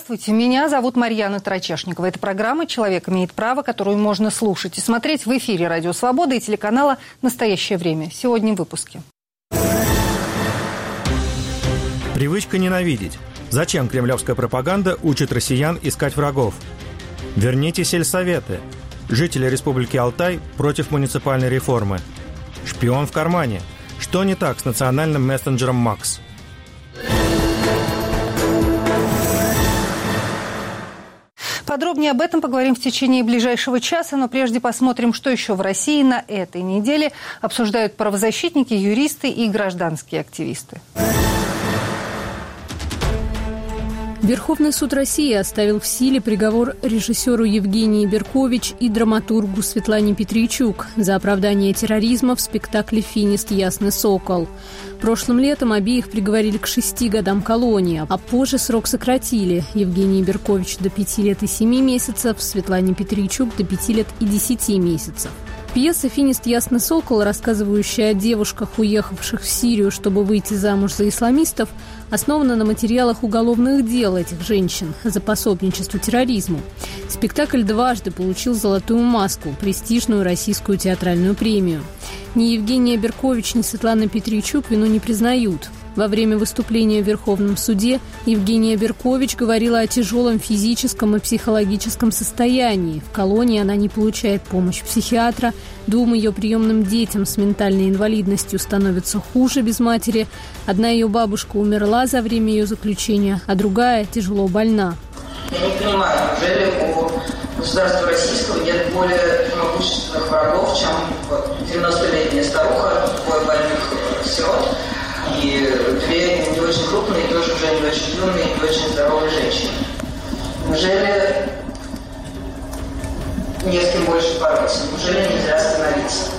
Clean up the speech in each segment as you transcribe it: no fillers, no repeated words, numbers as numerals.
Здравствуйте, меня зовут Марьяна Тарачешникова. Это программа «Человек имеет право», которую можно слушать и смотреть в эфире «Радио Свобода» и телеканала «Настоящее время». Сегодня в выпуске. Привычка ненавидеть. Зачем кремлевская пропаганда учит россиян искать врагов? Верните сельсоветы. Жители Республики Алтай против муниципальной реформы. Шпион в кармане. Что не так с национальным мессенджером МАКС? Подробнее об этом поговорим в течение ближайшего часа, но прежде посмотрим, что еще в России на этой неделе обсуждают правозащитники, юристы и гражданские активисты. Верховный суд России оставил в силе приговор режиссеру Евгении Беркович и драматургу Светлане Петричук за оправдание терроризма в спектакле «Финист. Ясный сокол». Прошлым летом обеих приговорили к 6 годам колонии, а позже срок сократили. Евгении Беркович до 5 лет и 7 месяцев, Светлане Петричук до 5 лет и 10 месяцев. Пьеса «Финист. Ясный сокол», рассказывающая о девушках, уехавших в Сирию, чтобы выйти замуж за исламистов, основана на материалах уголовных дел этих женщин за пособничество терроризму. Спектакль дважды получил «Золотую маску» – престижную российскую театральную премию. Ни Евгения Беркович, ни Светлана Петричук вину не признают. Во время выступления в Верховном суде Евгения Беркович говорила о тяжелом физическом и психологическом состоянии. В колонии она не получает помощь психиатра. 2 ее приемным детям с ментальной инвалидностью становится хуже без матери. Одна ее бабушка умерла за время ее заключения, а другая тяжело больна. Я не понимаю, неужели у государства российского нет более могущественных врагов, чем 90-летняя старуха, 2 больных сирот и 2 не очень крупные, тоже уже не очень юные, не очень здоровые женщины. Неужели не с кем больше бороться? Неужели нельзя остановиться?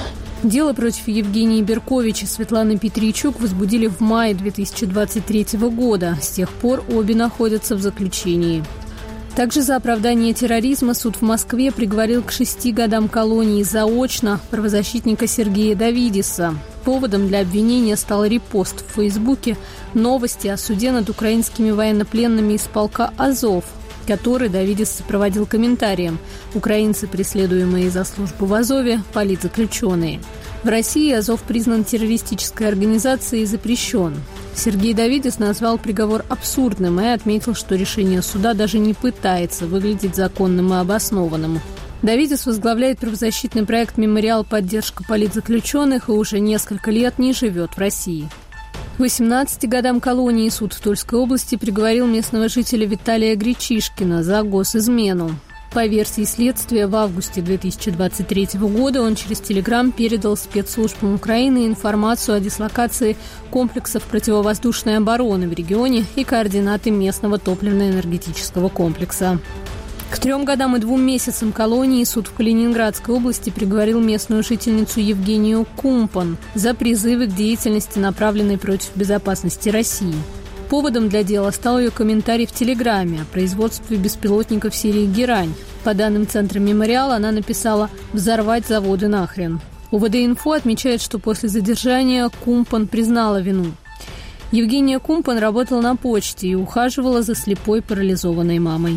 Дело против Евгении Беркович и Светланы Петричук возбудили в мае 2023 года. С тех пор обе находятся в заключении. Также за оправдание терроризма суд в Москве приговорил к 6 годам колонии заочно правозащитника Сергея Давидиса. Поводом для обвинения стал репост в Фейсбуке новости о суде над украинскими военнопленными из полка «Азов», который Давидис сопроводил комментарием: «Украинцы, преследуемые за службу в Азове, политзаключенные». В России Азов признан террористической организацией и запрещен. Сергей Давидис назвал приговор абсурдным и отметил, что решение суда даже не пытается выглядеть законным и обоснованным. Давидис возглавляет правозащитный проект «Мемориал. Поддержка политзаключенных» и уже несколько лет не живет в России. К 18 годам колонии суд в Тульской области приговорил местного жителя Виталия Гречишкина за госизмену. По версии следствия, в августе 2023 года он через Телеграм передал спецслужбам Украины информацию о дислокации комплексов противовоздушной обороны в регионе и координаты местного топливно-энергетического комплекса. К 3 годам и 2 месяцам колонии суд в Калининградской области приговорил местную жительницу Евгению Кумпан за призывы к деятельности, направленной против безопасности России. Поводом для дела стал ее комментарий в Телеграме о производстве беспилотников серии «Герань». По данным Центра «Мемориал», она написала «взорвать заводы нахрен». УВД-инфо отмечает, что после задержания Кумпан признала вину. Евгения Кумпан работала на почте и ухаживала за слепой парализованной мамой.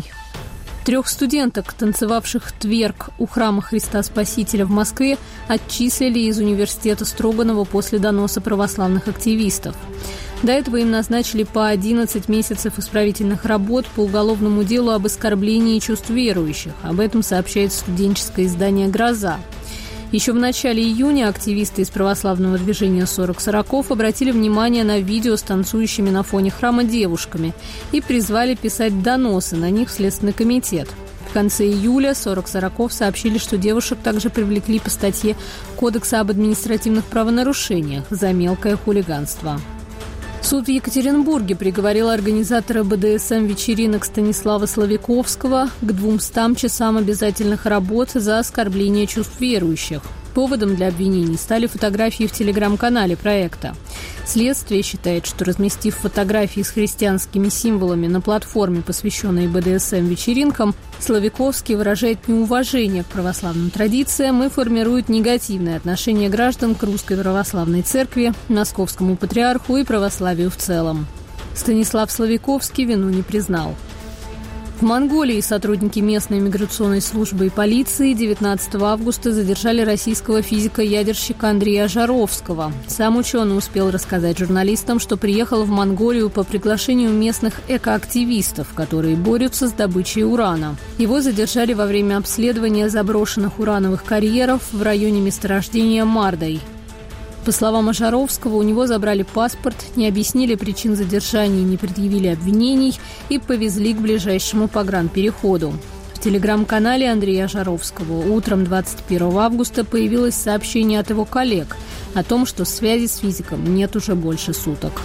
3 студенток, танцевавших тверк у храма Христа Спасителя в Москве, отчислили из университета Строганова после доноса православных активистов. До этого им назначили по 11 месяцев исправительных работ по уголовному делу об оскорблении чувств верующих. Об этом сообщает студенческое издание «Гроза». Еще в начале июня активисты из православного движения «40 Сороков» обратили внимание на видео с танцующими на фоне храма девушками и призвали писать доносы на них в Следственный комитет. В конце июля 40 Сороков сообщили, что девушек также привлекли по статье Кодекса об административных правонарушениях за мелкое хулиганство. Суд в Екатеринбурге приговорил организатора БДСМ-вечеринок Станислава Славиковского к 200 часам обязательных работ за оскорбление чувств верующих. Поводом для обвинений стали фотографии в телеграм-канале проекта. Следствие считает, что, разместив фотографии с христианскими символами на платформе, посвященной БДСМ-вечеринкам, Славиковский выражает неуважение к православным традициям и формирует негативное отношение граждан к Русской Православной Церкви, Московскому Патриарху и православию в целом. Станислав Славиковский вину не признал. В Монголии сотрудники местной миграционной службы и полиции 19 августа задержали российского физика-ядерщика Андрея Жаровского. Сам ученый успел рассказать журналистам, что приехал в Монголию по приглашению местных экоактивистов, которые борются с добычей урана. Его задержали во время обследования заброшенных урановых карьеров в районе месторождения Мардой. По словам Жаровского, у него забрали паспорт, не объяснили причин задержания, не предъявили обвинений и повезли к ближайшему погранпереходу. В телеграм-канале Андрея Жаровского утром 21 августа появилось сообщение от его коллег о том, что связи с физиком нет уже больше суток.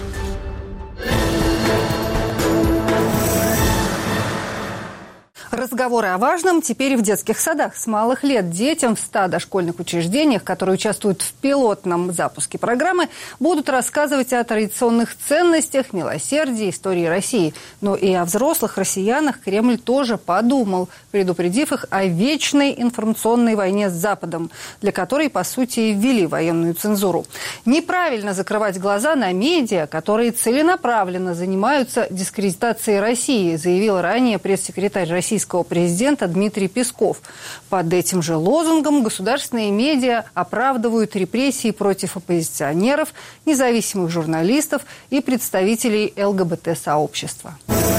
Разговоры о важном теперь и в детских садах. С малых лет детям в 100 дошкольных учреждениях, которые участвуют в пилотном запуске программы, будут рассказывать о традиционных ценностях, милосердии, истории России. Но и о взрослых россиянах Кремль тоже подумал, предупредив их о вечной информационной войне с Западом, для которой, по сути, и ввели военную цензуру. Неправильно закрывать глаза на медиа, которые целенаправленно занимаются дискредитацией России, заявил ранее пресс-секретарь российского президента Дмитрий Песков. Под этим же лозунгом государственные медиа оправдывают репрессии против оппозиционеров, независимых журналистов и представителей ЛГБТ-сообщества.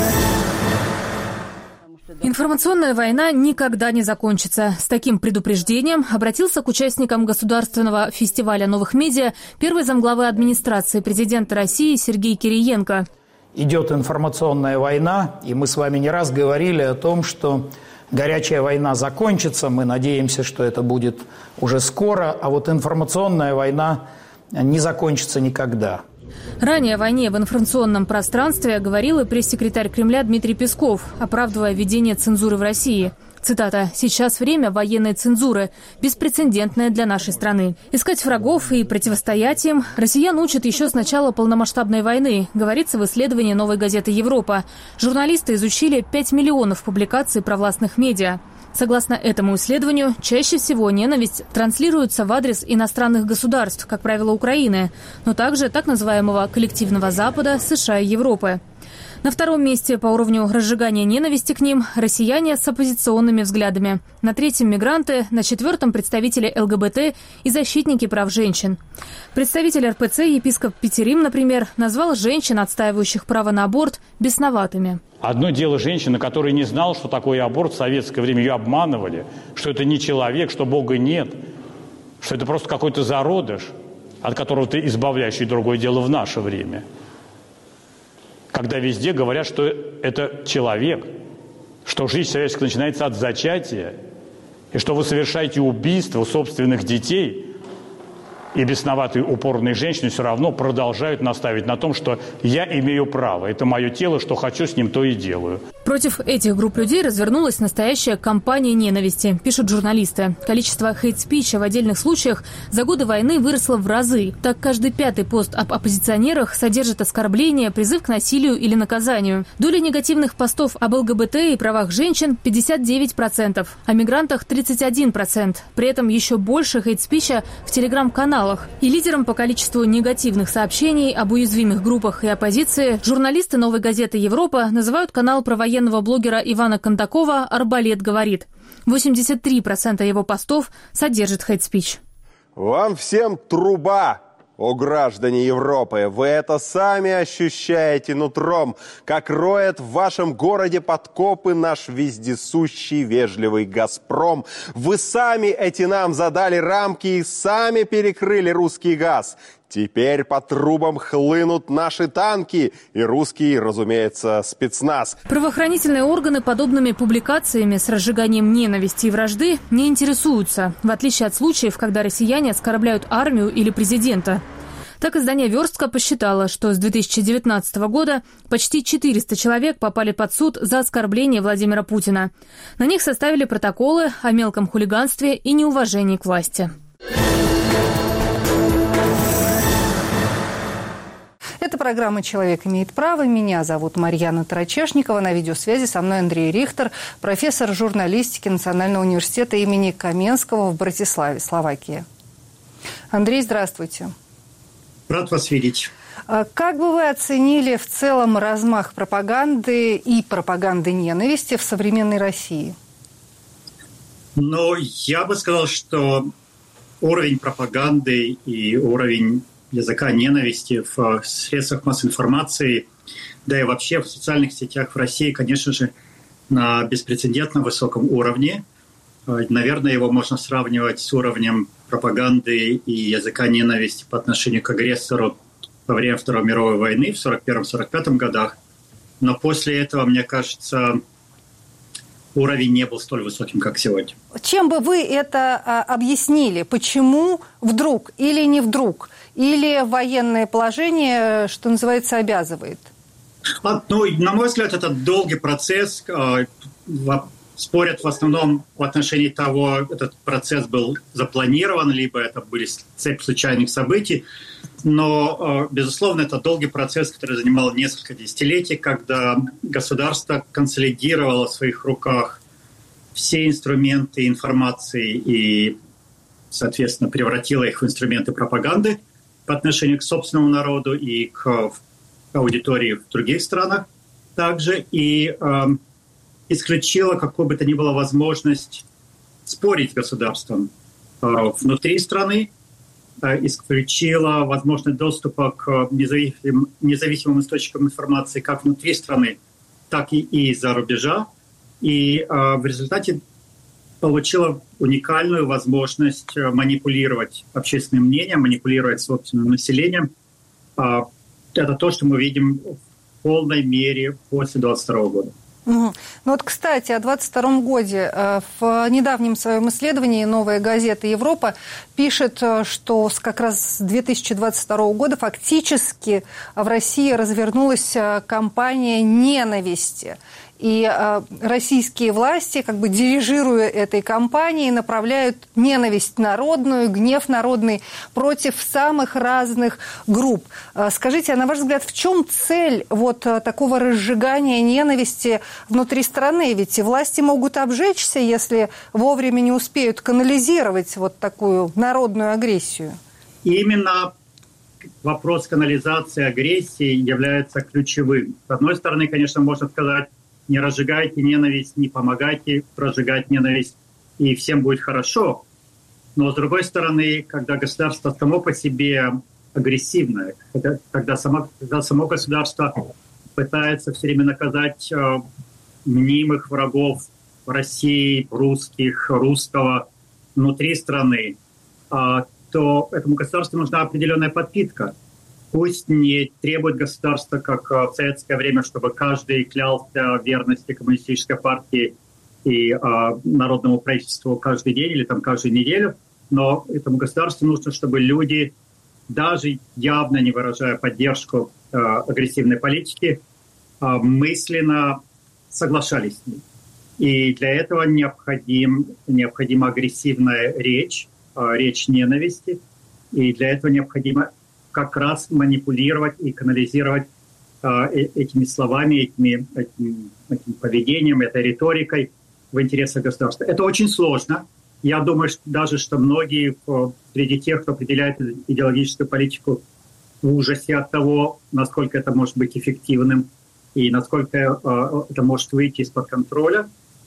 Информационная война никогда не закончится. С таким предупреждением обратился к участникам Государственного фестиваля новых медиа первый замглавы администрации президента России Сергей Кириенко. Идет информационная война, и мы с вами не раз говорили о том, что горячая война закончится. Мы надеемся, что это будет уже скоро, а вот информационная война не закончится никогда. Ранее о войне в информационном пространстве говорил и пресс-секретарь Кремля Дмитрий Песков, оправдывая введение цензуры в России. Цитата: «Сейчас время военной цензуры, беспрецедентное для нашей страны. Искать врагов и противостоять им россиян учат еще с начала полномасштабной войны», говорится в исследовании «Новой газеты Европа». Журналисты изучили 5 миллионов публикаций провластных медиа. Согласно этому исследованию, чаще всего ненависть транслируется в адрес иностранных государств, как правило, Украины, но также так называемого коллективного Запада, США и Европы. На втором месте по уровню разжигания ненависти к ним россияне с оппозиционными взглядами. На третьем – мигранты, на четвертом – представители ЛГБТ и защитники прав женщин. Представитель РПЦ, епископ Петерим, например, назвал женщин, отстаивающих право на аборт, бесноватыми. Одно дело женщина, которая не знала, что такое аборт в советское время, ее обманывали, что это не человек, что Бога нет, что это просто какой-то зародыш, от которого ты избавляешь, и другое дело в наше время. Когда везде говорят, что это человек, что жизнь человеческая начинается от зачатия, и что вы совершаете убийство собственных детей, и бесноватые упорные женщины все равно продолжают настаивать на том, что я имею право, это мое тело, что хочу с ним, то и делаю. Против этих групп людей развернулась настоящая кампания ненависти, пишут журналисты. Количество хейт-спича в отдельных случаях за годы войны выросло в разы. Так, каждый 5-й пост об оппозиционерах содержит оскорбление, призыв к насилию или наказанию. Доля негативных постов об ЛГБТ и правах женщин – 59%, о мигрантах – 31%. При этом еще больше хейт-спича в телеграм-каналах. И лидером по количеству негативных сообщений об уязвимых группах и оппозиции журналисты «Новой газеты Европа» называют канал про военного блогера Ивана Кондакова «Арбалет говорит». 83% его постов содержит хейт-спич. Вам всем труба, о граждане Европы! Вы это сами ощущаете нутром, как роет в вашем городе подкопы наш вездесущий вежливый «Газпром». Вы сами эти нам задали рамки и сами перекрыли русский газ. Теперь по трубам хлынут наши танки и русский, разумеется, спецназ. Правоохранительные органы подобными публикациями с разжиганием ненависти и вражды не интересуются, в отличие от случаев, когда россияне оскорбляют армию или президента. Так издание «Верстка» посчитало, что с 2019 года почти 400 человек попали под суд за оскорбление Владимира Путина. На них составили протоколы о мелком хулиганстве и неуважении к власти. Это программа «Человек имеет право». Меня зовут Марьяна Тарачешникова. На видеосвязи со мной Андрей Рихтер, профессор журналистики Национального университета имени Каменского в Братиславе, Словакия. Андрей, здравствуйте. Рад вас видеть. Как бы вы оценили в целом размах пропаганды и пропаганды ненависти в современной России? Ну, я бы сказал, что уровень пропаганды и уровень языка ненависти в средствах массовой информации, да и вообще в социальных сетях в России, конечно же, на беспрецедентно высоком уровне. Наверное, его можно сравнивать с уровнем пропаганды и языка ненависти по отношению к агрессору во время Второй мировой войны в 1941-1945 годах. Но после этого, мне кажется, уровень не был столь высоким, как сегодня. Чем бы вы это объяснили? Почему вдруг или не вдруг? Или военное положение, что называется, обязывает? На мой взгляд, это долгий процесс. Спорят в основном в отношении того, этот процесс был запланирован, либо это были цепь случайных событий. Но, безусловно, это долгий процесс, который занимал несколько десятилетий, когда государство консолидировало в своих руках все инструменты информации и, соответственно, превратило их в инструменты пропаганды по отношению к собственному народу и к аудитории в других странах также. И исключила какую бы то ни было возможность спорить с государством внутри страны, исключила возможность доступа к независимым источникам информации как внутри страны, так и из-за рубежа. И в результате получила уникальную возможность манипулировать общественным мнением, манипулировать собственным населением. Это то, что мы видим в полной мере после 1922 года. Ну вот, кстати, о 22 годе. В недавнем своем исследовании «Новая газета Европа» пишет, что как раз с 2022 года фактически в России развернулась кампания ненависти. И российские власти, как бы дирижируя этой кампанией, направляют ненависть народную, гнев народный против самых разных групп. Скажите, а на ваш взгляд, в чем цель вот такого разжигания ненависти внутри страны? Ведь власти могут обжечься, если вовремя не успеют канализировать вот такую народную агрессию. Именно вопрос канализации агрессии является ключевым. С одной стороны, конечно, можно сказать, не разжигайте ненависть, не помогайте разжигать ненависть, и всем будет хорошо. Но, с другой стороны, когда государство само по себе агрессивное, когда само государство пытается все время наказать мнимых врагов России, русских, русского внутри страны, то этому государству нужна определенная подпитка. Пусть не требует государства, как в советское время, чтобы каждый клялся верности коммунистической партии и народному правительству каждый день или там каждую неделю, но этому государству нужно, чтобы люди, даже явно не выражая поддержку агрессивной политики, мысленно соглашались с ней. И для этого необходима агрессивная речь, речь ненависти, и для этого необходимо как раз манипулировать и канализировать этими словами, этим поведением, этой риторикой в интересах государства. Это очень сложно. Я думаю, что многие среди тех, кто определяет идеологическую политику, в ужасе от того, насколько это может быть эффективным и насколько это может выйти из-под контроля.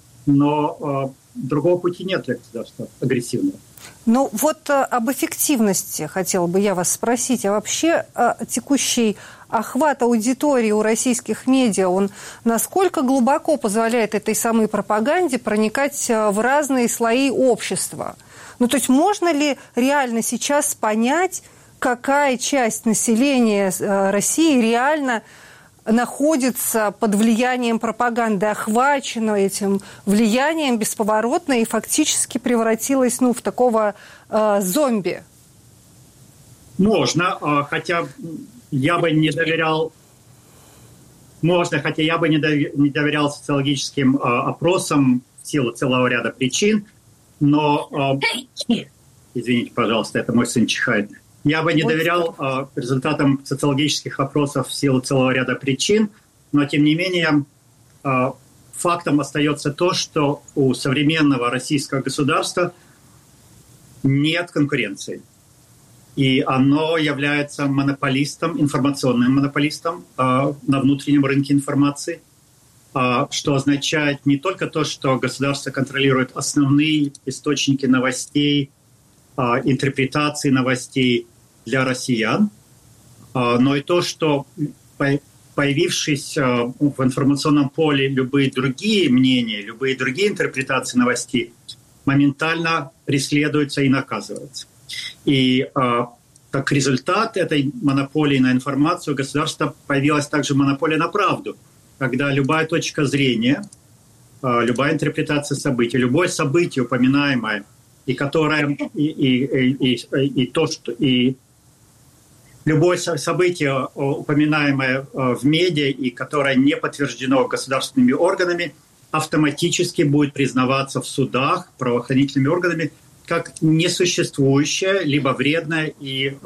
Но другого пути нет для государства агрессивного. Ну вот об эффективности хотела бы я вас спросить. А вообще текущий охват аудитории у российских медиа, он насколько глубоко позволяет этой самой пропаганде проникать в разные слои общества? Ну то есть можно ли реально сейчас понять, какая часть населения России реально находится под влиянием пропаганды, охвачена этим влиянием бесповоротно и фактически превратилась в такого зомби? Можно, хотя я бы не доверял. Можно, хотя я бы не доверял социологическим опросам в силу целого ряда причин, но извините, пожалуйста, это мой сын чихает. Я бы не доверял результатам социологических опросов в силу целого ряда причин, но, тем не менее, фактом остается то, что у современного российского государства нет конкуренции. и оно является монополистом, информационным монополистом на внутреннем рынке информации, что означает не только то, что государство контролирует основные источники новостей, интерпретации новостей для россиян, но и то, что появившись в информационном поле любые другие мнения, любые другие интерпретации новостей моментально преследуются и наказываются. И как результат этой монополии на информацию у государства появилась также монополия на правду, когда любая точка зрения, любая интерпретация событий, любое событие упоминаемое, и которое любое событие, упоминаемое в медиа и которое не подтверждено государственными органами, автоматически будет признаваться в судах правоохранительными органами как несуществующее, либо вредное и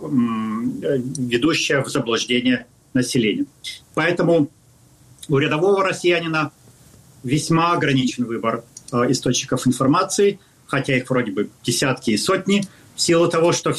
ведущее в заблуждение населения. Поэтому у рядового россиянина весьма ограничен выбор источников информации, хотя их вроде бы десятки и сотни, в силу того, что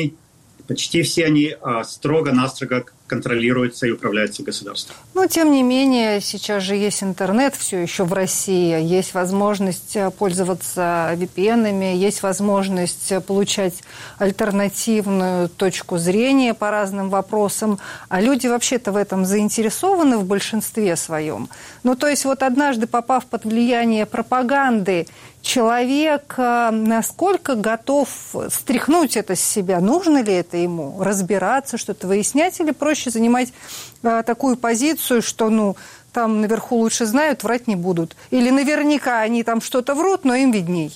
почти все они строго-настрого контролируются и управляются государством. Но, тем не менее, сейчас же есть интернет все еще в России, есть возможность пользоваться VPN-ами, есть возможность получать альтернативную точку зрения по разным вопросам, а люди вообще-то в этом заинтересованы в большинстве своем. Ну, то есть вот однажды попав под влияние пропаганды, человек насколько готов стряхнуть это с себя? Нужно ли это ему? Разбираться, что-то выяснять? Или проще занимать такую позицию, что там наверху лучше знают, врать не будут? Или наверняка они там что-то врут, но им видней?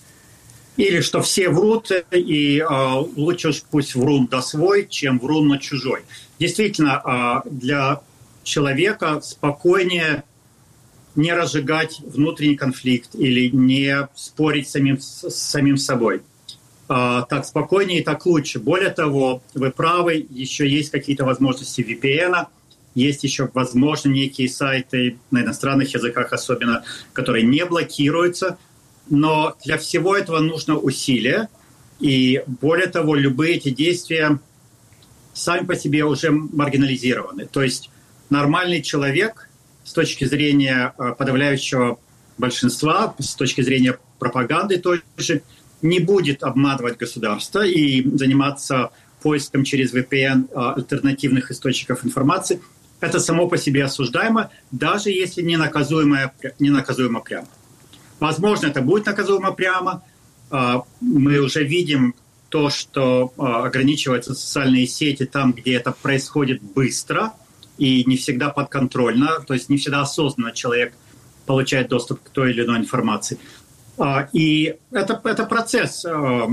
Или что все врут, и лучше уж пусть врун да свой, чем врун на чужой. Действительно, для человека спокойнее не разжигать внутренний конфликт или не спорить с самим собой. Так спокойнее и так лучше. Более того, вы правы, еще есть какие-то возможности VPN, есть еще, возможно, некие сайты на иностранных языках особенно, которые не блокируются, но для всего этого нужно усилие, и более того, любые эти действия сами по себе уже маргинализированы. То есть нормальный человек с точки зрения подавляющего большинства, с точки зрения пропаганды тоже, не будет обманывать государство и заниматься поиском через VPN альтернативных источников информации. Это само по себе осуждаемо, даже если не наказуемо прямо. Возможно, это будет наказуемо прямо. Мы уже видим то, что ограничиваются социальные сети там, где это происходит быстро и не всегда подконтрольно, то есть не всегда осознанно человек получает доступ к той или иной информации. И это процесс,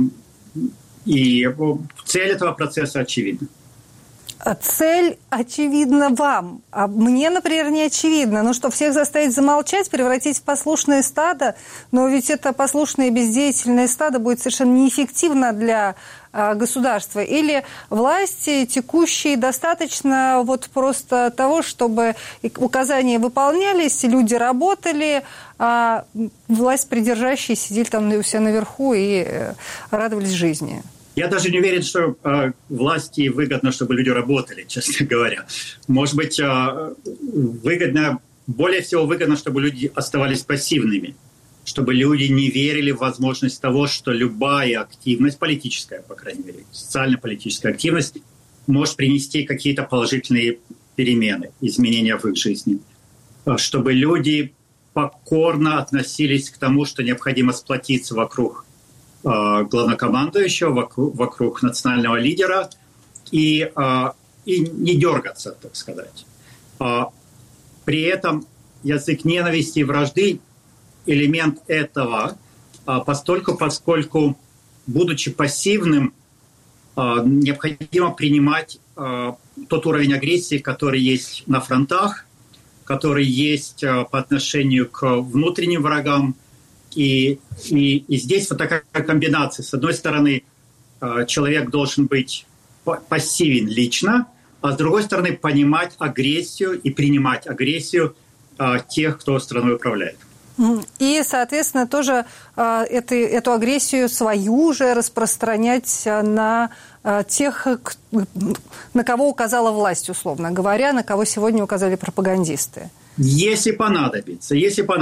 и цель этого процесса очевидна. Цель очевидна вам, а мне, например, не очевидна. Ну что, всех заставить замолчать, превратить в послушное стадо? Но ведь это послушное бездеятельное стадо будет совершенно неэффективно для государства. Или власти текущие достаточно вот просто того, чтобы указания выполнялись, люди работали, а власть придержащие сидели там у себя наверху и радовались жизни. Я даже не уверен, что власти выгодно, чтобы люди работали, честно говоря. Может быть, более всего выгодно, чтобы люди оставались пассивными, чтобы люди не верили в возможность того, что любая активность, политическая, по крайней мере, социально-политическая активность, может принести какие-то положительные перемены, изменения в их жизни. Чтобы люди покорно относились к тому, что необходимо сплотиться вокруг главнокомандующего, вокруг национального лидера и не дергаться, так сказать. При этом язык ненависти и вражды – элемент этого, поскольку, будучи пассивным, необходимо принимать тот уровень агрессии, который есть на фронтах, который есть по отношению к внутренним врагам. И здесь вот такая комбинация. С одной стороны, человек должен быть пассивен лично, а с другой стороны, понимать агрессию и принимать агрессию тех, кто страной управляет. И, соответственно, тоже эту агрессию свою же распространять на тех, на кого указала власть, условно говоря, на кого сегодня указали пропагандисты? Если понадобится.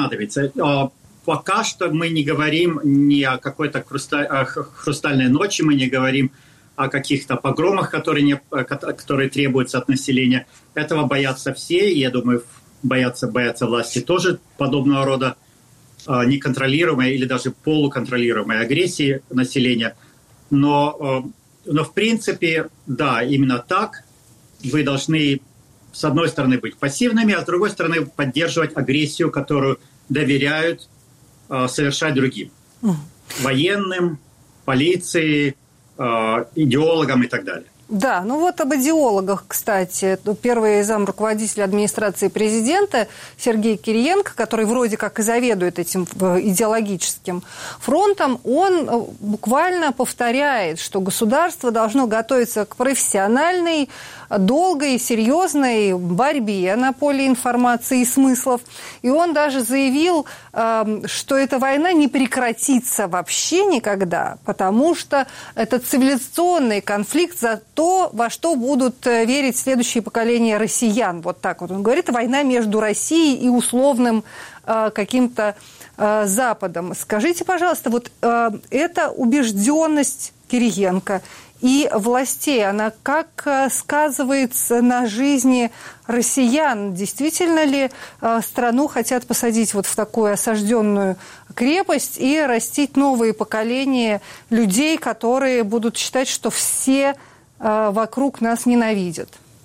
Пока что мы не говорим ни о какой-то хрустальной ночи, мы не говорим о каких-то погромах, которые требуются от населения. Этого боятся все, и я думаю, боятся власти тоже подобного рода неконтролируемой или даже полуконтролируемой агрессии населения. Но в принципе, да, именно так. Вы должны, с одной стороны, быть пассивными, а с другой стороны, поддерживать агрессию, которую доверяют совершать другим. Военным, полиции, идеологам и так далее. Да, ну вот об идеологах, кстати. Первый зам руководителя администрации президента Сергей Кириенко, который вроде как и заведует этим идеологическим фронтом, он буквально повторяет, что государство должно готовиться к профессиональной, долгой, серьезной борьбе на поле информации и смыслов. И он даже заявил, что эта война не прекратится вообще никогда, потому что это цивилизационный конфликт за то, во что будут верить следующие поколения россиян. Вот так вот он говорит. Война между Россией и условным каким-то Западом. Скажите, пожалуйста, вот эта убежденность Кириенко и властей, она как сказывается на жизни россиян? Действительно ли страну хотят посадить вот в такую осажденную крепость и растить новые поколения людей, которые будут считать, что все вокруг нас ненавидят?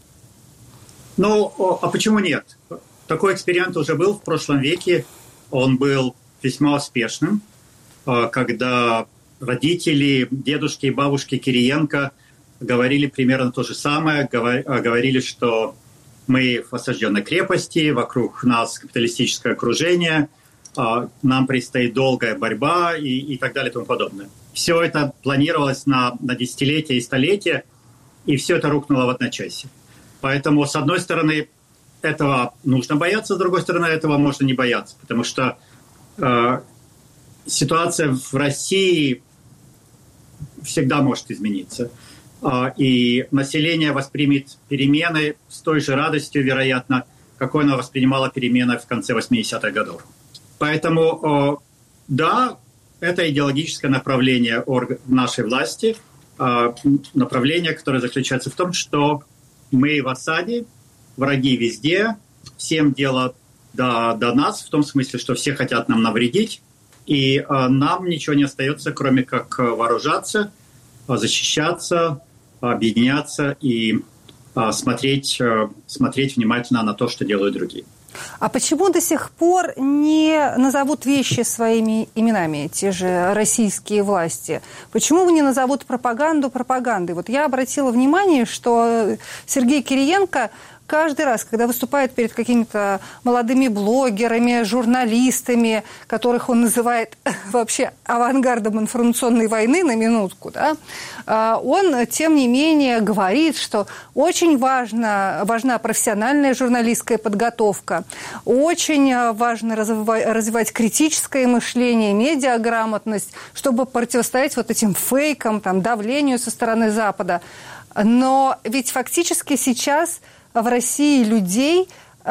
Ну, а почему нет? Такой эксперимент уже был в прошлом веке. Он был весьма успешным, когда родители, дедушки и бабушки Кириенко говорили примерно то же самое, говорили, что мы в осажденной крепости, вокруг нас капиталистическое окружение, нам предстоит долгая борьба и так далее и тому подобное. Все это планировалось на десятилетия и столетия, и все это рухнуло в одночасье. Поэтому, с одной стороны, этого нужно бояться, с другой стороны, этого можно не бояться, потому что ситуация в России всегда может измениться. И население воспримет перемены с той же радостью, вероятно, какой оно воспринимало перемены в конце 80-х годов. Поэтому, да, это идеологическое направление нашей власти, направление, которое заключается в том, что мы в осаде, враги везде, всем дело до нас, в том смысле, что все хотят нам навредить, и нам ничего не остается, кроме как вооружаться, защищаться, объединяться и смотреть внимательно на то, что делают другие. А почему до сих пор не назовут вещи своими именами, те же российские власти? Почему не назовут пропаганду пропагандой? Вот я обратила внимание, что Сергей Кириенко каждый раз, когда выступает перед какими-то молодыми блогерами, журналистами, которых он называет вообще авангардом информационной войны, на минутку, да, он, тем не менее, говорит, что очень важна профессиональная журналистская подготовка, очень важно развивать критическое мышление, медиаграмотность, чтобы противостоять вот этим фейкам, там, давлению со стороны Запада. Но ведь фактически сейчас в России людей,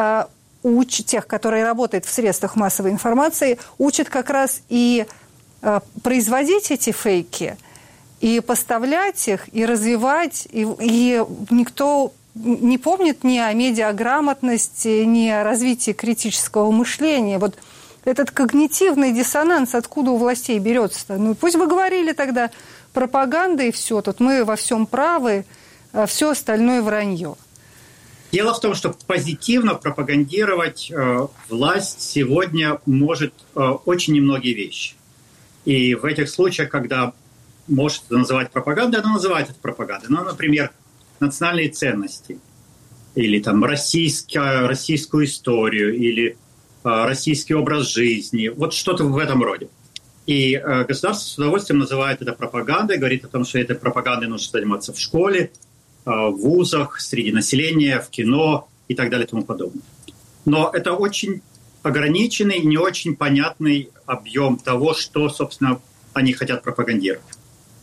тех, которые работают в средствах массовой информации, учат как раз и производить эти фейки, и поставлять их, и развивать. И никто не помнит ни о медиаграмотности, ни о развитии критического мышления. Вот этот когнитивный диссонанс откуда у властей берется-то? Ну, пусть бы говорили тогда пропаганда и все, тут мы во всем правы, а все остальное вранье. Дело в том, что позитивно пропагандировать власть сегодня может очень немногие вещи. И в этих случаях, когда может это называть пропагандой, она называет это пропагандой. Ну, например, национальные ценности, или там российскую историю, или российский образ жизни, вот что-то в этом роде. И государство с удовольствием называет это пропагандой, говорит о том, что этой пропагандой нужно заниматься в школе, в вузах, среди населения, в кино и так далее и тому подобное. Но это очень ограниченный, не очень понятный объем того, что, собственно, они хотят пропагандировать.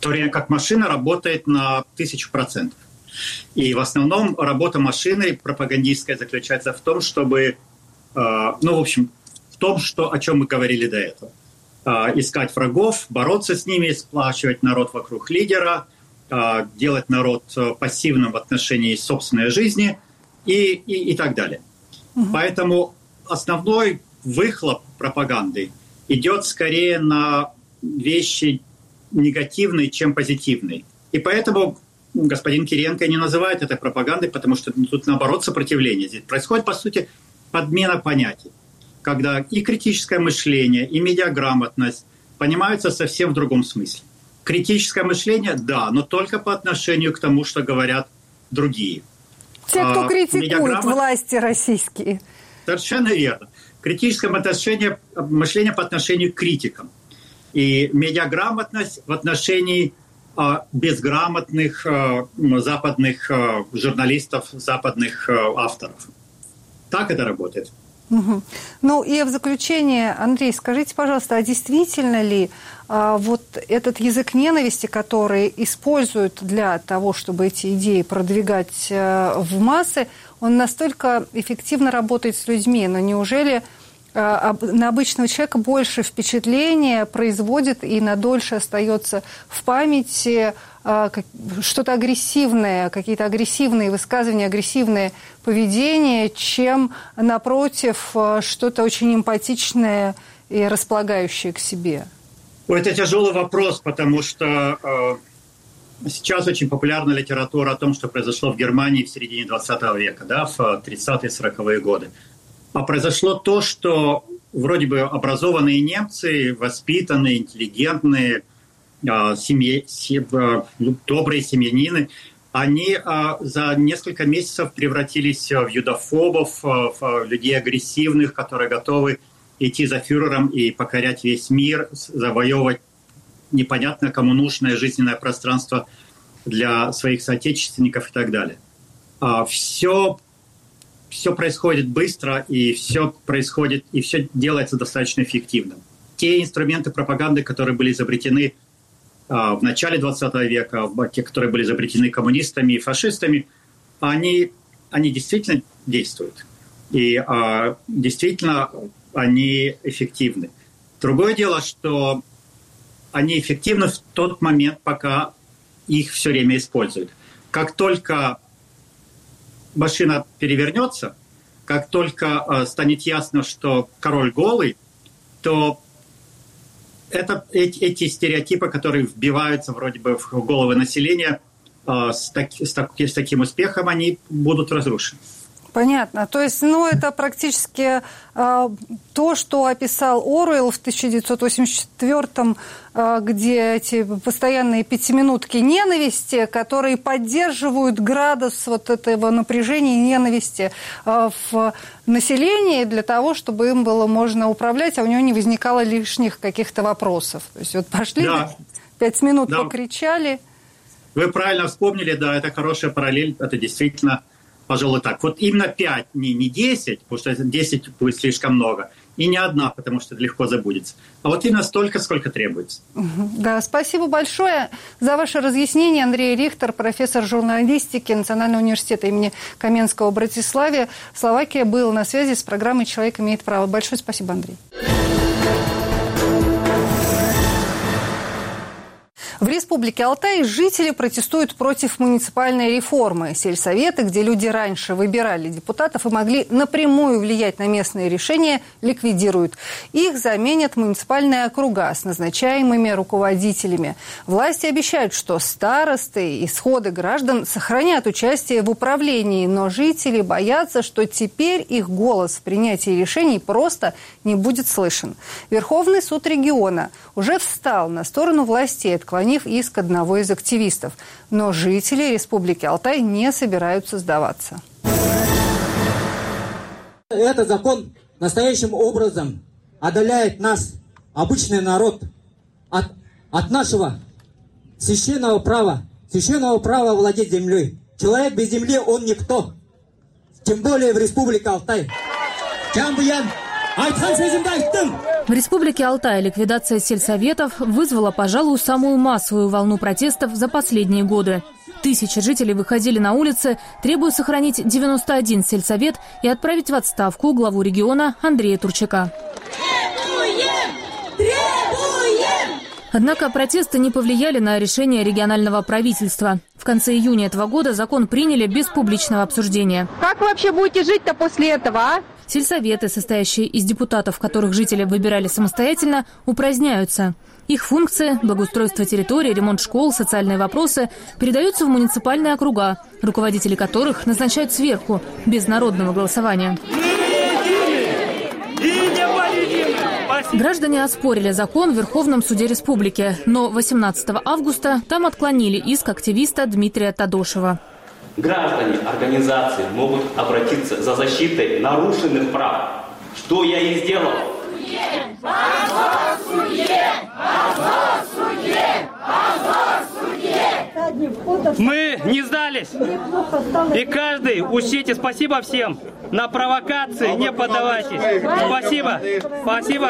то время как машина работает на 1000%. И в основном работа машины пропагандистская заключается в том, чтобы, в том, о чем мы говорили до этого. Искать врагов, бороться с ними, сплачивать народ вокруг лидера, делать народ пассивным в отношении собственной жизни и так далее. Поэтому основной выхлоп пропаганды идет скорее на вещи негативные, чем позитивные. И поэтому господин Кириенко не называет это пропагандой, потому что тут, наоборот, сопротивление. Здесь происходит, по сути, подмена понятий, когда и критическое мышление, и медиаграмотность понимаются совсем в другом смысле. Критическое мышление, да, но только по отношению к тому, что говорят другие. Те, кто критикует власти российские. Совершенно верно. Критическое мышление по отношению к критикам. И медиаграмотность в отношении безграмотных западных журналистов, западных авторов. Так это работает. Угу. Ну и в заключение, Андрей, скажите, пожалуйста, а действительно ли вот этот язык ненависти, который используют для того, чтобы эти идеи продвигать в массы, он настолько эффективно работает с людьми? Но неужели на обычного человека больше впечатления производит и надольше остается в памяти что-то агрессивное, какие-то агрессивные высказывания, агрессивное поведение, чем, напротив, что-то очень эмпатичное и располагающее к себе? Это тяжелый вопрос, потому что сейчас очень популярна литература о том, что произошло в Германии в середине 20 века, в 30-е, 40-е годы. А произошло то, что вроде бы образованные немцы, воспитанные, интеллигентные, добрые семьянины, они за несколько месяцев превратились в юдофобов, в людей агрессивных, которые готовы идти за фюрером и покорять весь мир, завоевывать непонятно кому нужное жизненное пространство для своих соотечественников и так далее. Все происходит быстро, и все делается достаточно эффективно. Те инструменты пропаганды, которые были изобретены в начале 20 века, те, которые были изобретены коммунистами и фашистами, они действительно действуют. И действительно они эффективны. Другое дело, что они эффективны в тот момент, пока их все время используют. Как только машина перевернется, как только станет ясно, что король голый, то эти стереотипы, которые вбиваются вроде бы в головы населения, с таким успехом они будут разрушены. Понятно. То есть, это практически то, что описал Оруэлл в 1984-м, где эти постоянные пятиминутки ненависти, которые поддерживают градус вот этого напряжения и ненависти в населении для того, чтобы им было можно управлять, а у него не возникало лишних каких-то вопросов. То есть, вот пошли, 5 минут покричали. Вы правильно вспомнили, это хорошая параллель, это действительно... Пожалуй, так. Вот именно 5, не 10, потому что 10 будет слишком много, и не одна, потому что это легко забудется. А вот именно столько, сколько требуется. Да, спасибо большое за ваше разъяснение. Андрей Рихтер, профессор журналистики Национального университета имени Каменского в Братиславе. Словакия был на связи с программой «Человек имеет право». Большое спасибо, Андрей. В Республике Алтай жители протестуют против муниципальной реформы. Сельсоветы, где люди раньше выбирали депутатов и могли напрямую влиять на местные решения, ликвидируют. Их заменят муниципальные округа с назначаемыми руководителями. Власти обещают, что старосты и сходы граждан сохранят участие в управлении, но жители боятся, что теперь их голос в принятии решений просто не будет слышен. Верховный суд региона уже встал на сторону властей, отклонив иск одного из активистов. Но жители Республики Алтай не собираются сдаваться. Этот закон настоящим образом отдаляет нас, обычный народ, от нашего священного права владеть землей. Человек без земли, он никто. Тем более в Республике Алтай. В Республике Алтай ликвидация сельсоветов вызвала, пожалуй, самую массовую волну протестов за последние годы. Тысячи жителей выходили на улицы, требуя сохранить 91 сельсовет и отправить в отставку главу региона Андрея Турчака. Однако протесты не повлияли на решение регионального правительства. В конце июня этого года закон приняли без публичного обсуждения. Как вы вообще будете жить-то после этого, а? Сельсоветы, состоящие из депутатов, которых жители выбирали самостоятельно, упраздняются. Их функции – благоустройство территории, ремонт школ, социальные вопросы – передаются в муниципальные округа, руководители которых назначают сверху, без народного голосования. Граждане оспорили закон в Верховном суде республики, но 18 августа там отклонили иск активиста Дмитрия Тадошева. Граждане организации могут обратиться за защитой нарушенных прав. Что я и сделал. Мы не сдались. И каждый учтите, спасибо всем. На провокации не поддавайтесь. Спасибо. Спасибо.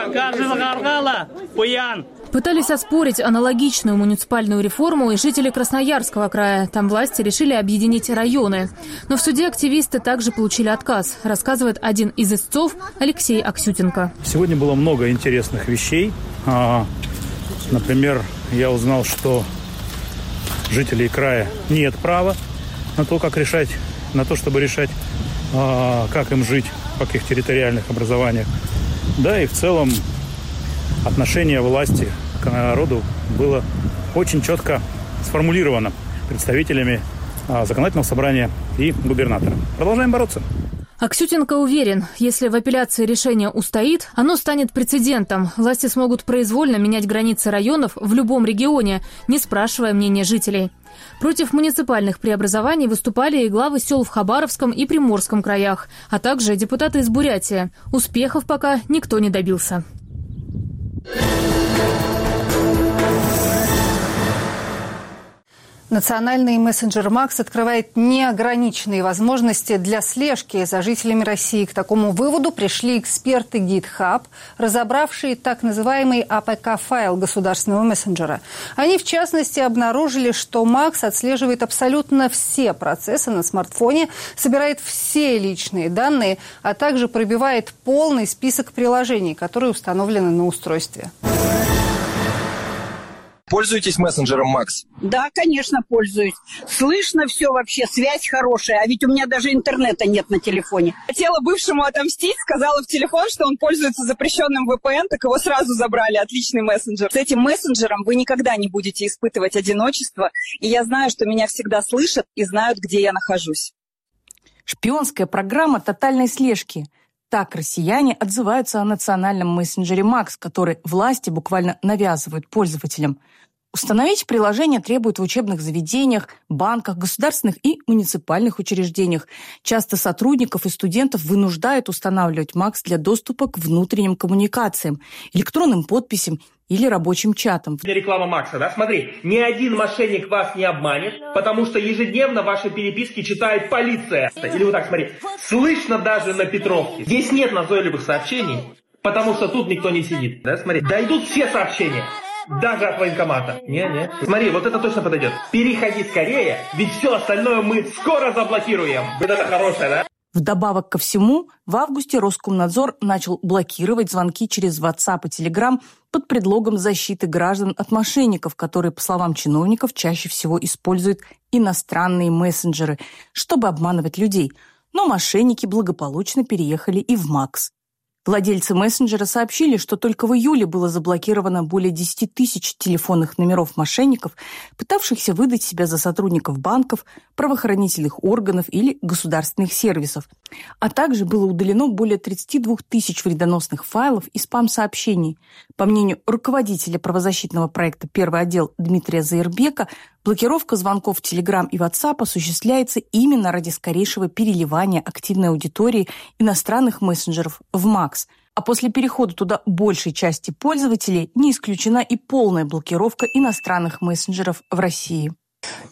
Пытались оспорить аналогичную муниципальную реформу и жители Красноярского края. Там власти решили объединить районы. Но в суде активисты также получили отказ, рассказывает один из истцов Алексей Аксютенко. Сегодня было много интересных вещей. Например, я узнал, что жителей края нет права на то, как решать, на то, чтобы решать, как им жить в каких территориальных образованиях. Да, и в целом отношение власти к народу было очень четко сформулировано представителями законодательного собрания и губернатора. Продолжаем бороться. Аксютенко уверен, если в апелляции решение устоит, оно станет прецедентом. Власти смогут произвольно менять границы районов в любом регионе, не спрашивая мнения жителей. Против муниципальных преобразований выступали и главы сел в Хабаровском и Приморском краях, а также депутаты из Бурятии. Успехов пока никто не добился. Национальный мессенджер Макс открывает неограниченные возможности для слежки за жителями России. К такому выводу пришли эксперты GitHub, разобравшие так называемый APK-файл государственного мессенджера. Они, в частности, обнаружили, что Макс отслеживает абсолютно все процессы на смартфоне, собирает все личные данные, а также пробивает полный список приложений, которые установлены на устройстве. Пользуетесь мессенджером Макс? Да, конечно, пользуюсь. Слышно все вообще, связь хорошая, а ведь у меня даже интернета нет на телефоне. Хотела бывшему отомстить, сказала в телефон, что он пользуется запрещенным VPN, так его сразу забрали. Отличный мессенджер. С этим мессенджером вы никогда не будете испытывать одиночество, и я знаю, что меня всегда слышат и знают, где я нахожусь. Шпионская программа тотальной слежки. Так россияне отзываются о национальном мессенджере Макс, который власти буквально навязывают пользователям. Установить приложение требуют в учебных заведениях, банках, государственных и муниципальных учреждениях. Часто сотрудников и студентов вынуждают устанавливать Макс для доступа к внутренним коммуникациям, электронным подписям или рабочим чатам. Реклама Макса, да? Смотри, ни один мошенник вас не обманет, потому что ежедневно ваши переписки читает полиция. Или вот так, смотри, слышно даже на Петровке. Здесь нет назойливых сообщений, потому что тут никто не сидит. Да, смотри, дойдут все сообщения. Даже от военкомата. Не. Смотри, вот это точно подойдет. Переходи скорее, ведь все остальное мы скоро заблокируем. Вот это хорошее, да? Вдобавок ко всему, в августе Роскомнадзор начал блокировать звонки через WhatsApp и Telegram под предлогом защиты граждан от мошенников, которые, по словам чиновников, чаще всего используют иностранные мессенджеры, чтобы обманывать людей. Но мошенники благополучно переехали и в Макс. Владельцы мессенджера сообщили, что только в июле было заблокировано более 10 тысяч телефонных номеров мошенников, пытавшихся выдать себя за сотрудников банков, правоохранительных органов или государственных сервисов. А также было удалено более 32 тысяч вредоносных файлов и спам-сообщений. По мнению руководителя правозащитного проекта «Первый отдел» Дмитрия Заирбека, блокировка звонков в Telegram и WhatsApp осуществляется именно ради скорейшего переливания активной аудитории иностранных мессенджеров в Макс. А после перехода туда большей части пользователей не исключена и полная блокировка иностранных мессенджеров в России.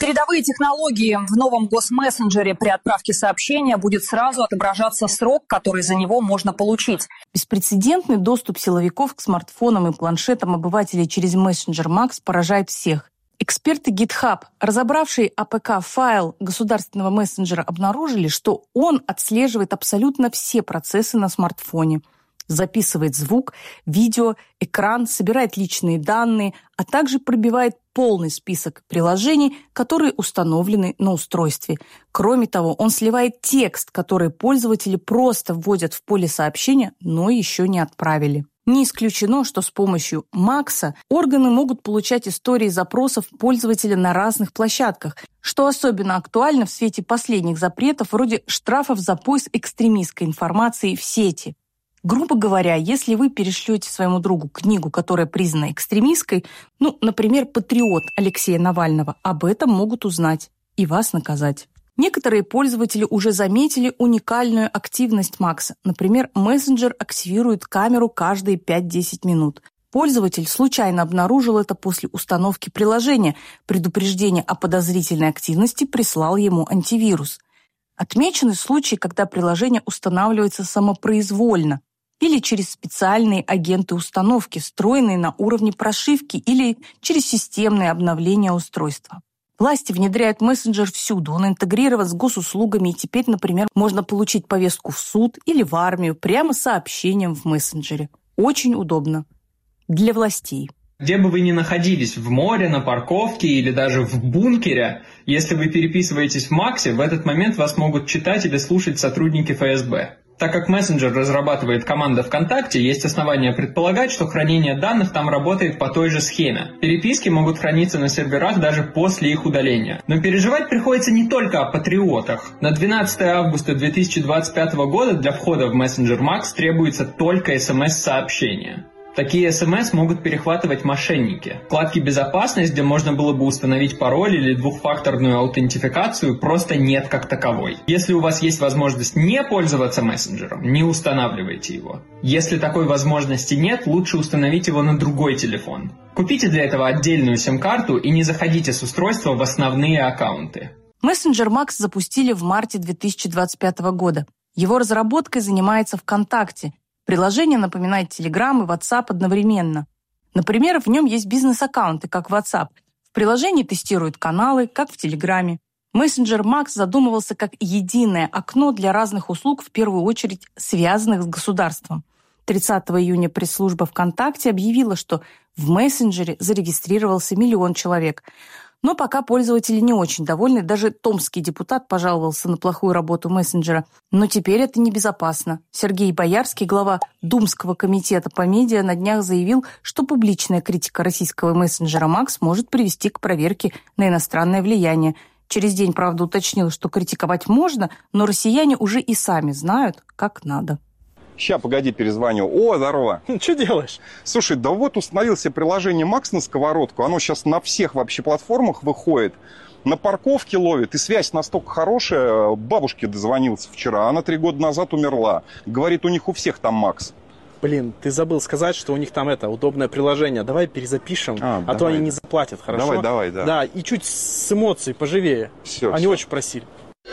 Передовые технологии. В новом госмессенджере при отправке сообщения будет сразу отображаться срок, который за него можно получить. Беспрецедентный доступ силовиков к смартфонам и планшетам обывателей через мессенджер Max поражает всех. Эксперты GitHub, разобравшие APK-файл государственного мессенджера, обнаружили, что он отслеживает абсолютно все процессы на смартфоне. Записывает звук, видео, экран, собирает личные данные, а также пробивает полный список приложений, которые установлены на устройстве. Кроме того, он сливает текст, который пользователи просто вводят в поле сообщения, но еще не отправили. Не исключено, что с помощью Макса органы могут получать истории запросов пользователя на разных площадках, что особенно актуально в свете последних запретов вроде штрафов за поиск экстремистской информации в сети. Грубо говоря, если вы перешлете своему другу книгу, которая признана экстремистской, например, «Патриот» Алексея Навального, об этом могут узнать и вас наказать. Некоторые пользователи уже заметили уникальную активность Макса. Например, мессенджер активирует камеру каждые 5-10 минут. Пользователь случайно обнаружил это после установки приложения. Предупреждение о подозрительной активности прислал ему антивирус. Отмечены случаи, когда приложение устанавливается самопроизвольно или через специальные агенты установки, встроенные на уровне прошивки или через системные обновления устройства. Власти внедряют мессенджер всюду, он интегрирован с госуслугами, и теперь, например, можно получить повестку в суд или в армию прямо сообщением в мессенджере. Очень удобно. Для властей. Где бы вы ни находились, в море, на парковке или даже в бункере, если вы переписываетесь в Максе, в этот момент вас могут читать или слушать сотрудники ФСБ. Так как мессенджер разрабатывает команда ВКонтакте, есть основания предполагать, что хранение данных там работает по той же схеме. Переписки могут храниться на серверах даже после их удаления. Но переживать приходится не только о патриотах. На 12 августа 2025 года для входа в мессенджер Max требуется только СМС-сообщение. Такие СМС могут перехватывать мошенники. Вкладки «Безопасность», где можно было бы установить пароль или двухфакторную аутентификацию, просто нет как таковой. Если у вас есть возможность не пользоваться мессенджером, не устанавливайте его. Если такой возможности нет, лучше установить его на другой телефон. Купите для этого отдельную сим-карту и не заходите с устройства в основные аккаунты. Мессенджер Max запустили в марте 2025 года. Его разработкой занимается ВКонтакте. Приложение напоминает Telegram и WhatsApp одновременно. Например, в нем есть бизнес-аккаунты, как WhatsApp. В приложении тестируют каналы, как в Телеграме. Мессенджер Max задумывался как единое окно для разных услуг, в первую очередь связанных с государством. 30 июня пресс-служба ВКонтакте объявила, что в мессенджере зарегистрировался 1 миллион человек. Но пока пользователи не очень довольны, даже томский депутат пожаловался на плохую работу мессенджера. Но теперь это небезопасно. Сергей Боярский, глава Думского комитета по медиа, на днях заявил, что публичная критика российского мессенджера Max может привести к проверке на иностранное влияние. Через день, правда, уточнил, что критиковать можно, но россияне уже и сами знают, как надо. Ща, погоди, перезвоню. О, здорово. Что делаешь? Слушай, да вот установил себе приложение Max на сковородку. Оно сейчас на всех вообще платформах выходит. На парковке ловит. И связь настолько хорошая. Бабушке дозвонился вчера. Она 3 года назад умерла. Говорит, у них у всех там Max. Блин, ты забыл сказать, что у них там удобное приложение. Давай перезапишем, давай. То они не заплатят, хорошо? Давай, да. Да, и чуть с эмоцией поживее. Они очень просили.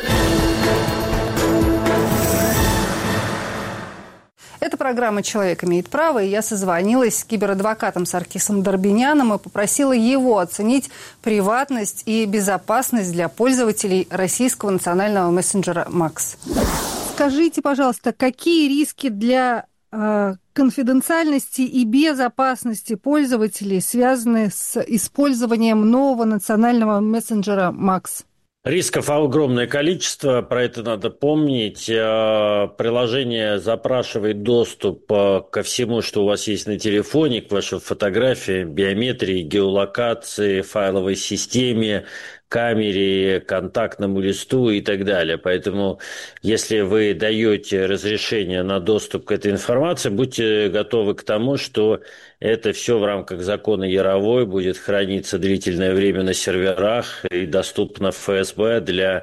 Это программа «Человек имеет право», и я созвонилась с киберадвокатом Саркисом Дорбиняном и попросила его оценить приватность и безопасность для пользователей российского национального мессенджера Max. Скажите, пожалуйста, какие риски для конфиденциальности и безопасности пользователей связаны с использованием нового национального мессенджера Max? Рисков огромное количество, про это надо помнить. Приложение запрашивает доступ ко всему, что у вас есть на телефоне, к вашим фотографиям, биометрии, геолокации, файловой системе, камере, контактному листу и так далее. Поэтому, если вы даете разрешение на доступ к этой информации, будьте готовы к тому, что это все в рамках закона Яровой будет храниться длительное время на серверах и доступно в ФСБ для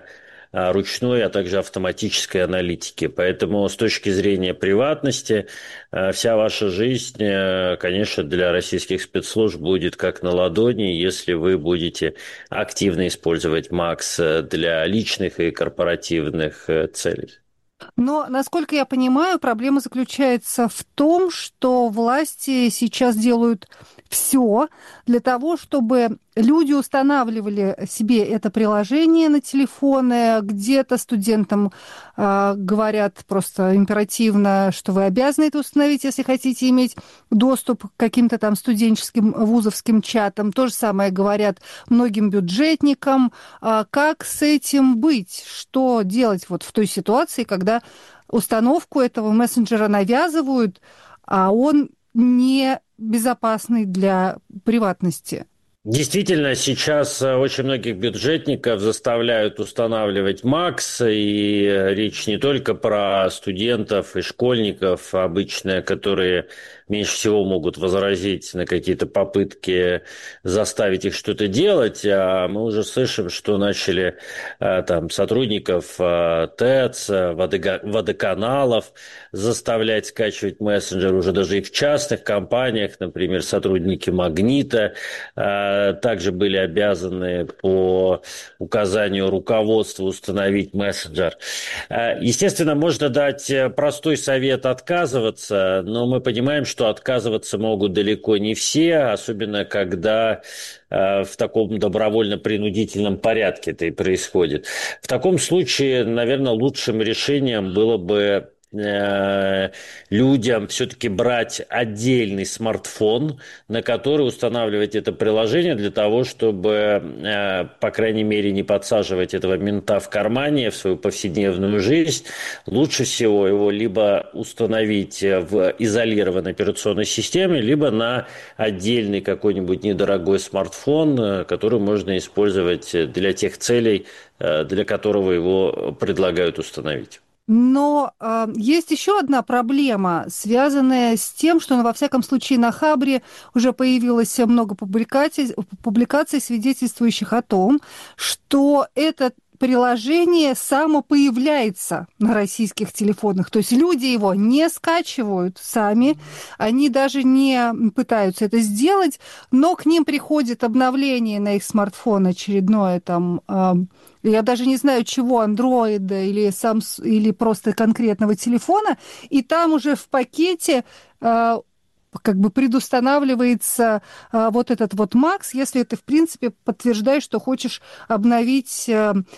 ручной, а также автоматической аналитики. Поэтому с точки зрения приватности вся ваша жизнь, конечно, для российских спецслужб будет как на ладони, если вы будете активно использовать МАКС для личных и корпоративных целей. Но, насколько я понимаю, проблема заключается в том, что власти сейчас делают все для того, чтобы люди устанавливали себе это приложение на телефоны. Где-то студентам говорят просто императивно, что вы обязаны это установить, если хотите иметь доступ к каким-то там студенческим вузовским чатам. То же самое говорят многим бюджетникам. Как с этим быть? Что делать вот в той ситуации, когда установку этого мессенджера навязывают, а он не безопасный для приватности? Действительно, сейчас очень многих бюджетников заставляют устанавливать МАКС, и речь не только про студентов и школьников обычно, которые меньше всего могут возразить на какие-то попытки заставить их что-то делать, а мы уже слышим, что начали там сотрудников ТЭЦ, водоканалов заставлять скачивать мессенджер уже даже и в частных компаниях, например, сотрудники «Магнита» также были обязаны по указанию руководства установить мессенджер. Естественно, можно дать простой совет отказываться, но мы понимаем, что отказываться могут далеко не все, особенно когда в таком добровольно-принудительном порядке это и происходит. В таком случае, наверное, лучшим решением было бы людям все-таки брать отдельный смартфон, на который устанавливать это приложение для того, чтобы, по крайней мере, не подсаживать этого мента в кармане в свою повседневную жизнь. Лучше всего его либо установить в изолированной операционной системе, либо на отдельный какой-нибудь недорогой смартфон, который можно использовать для тех целей, для которого его предлагают установить. Но есть еще одна проблема, связанная с тем, что, во всяком случае, на Хабре уже появилось много публикаций, свидетельствующих о том, что это приложение само появляется на российских телефонах. То есть люди его не скачивают сами, они даже не пытаются это сделать, но к ним приходит обновление на их смартфон очередное там... Я даже не знаю, чего, андроида или просто конкретного телефона, и там уже в пакете как бы предустанавливается вот этот вот МАКС, если ты, в принципе, подтверждаешь, что хочешь обновить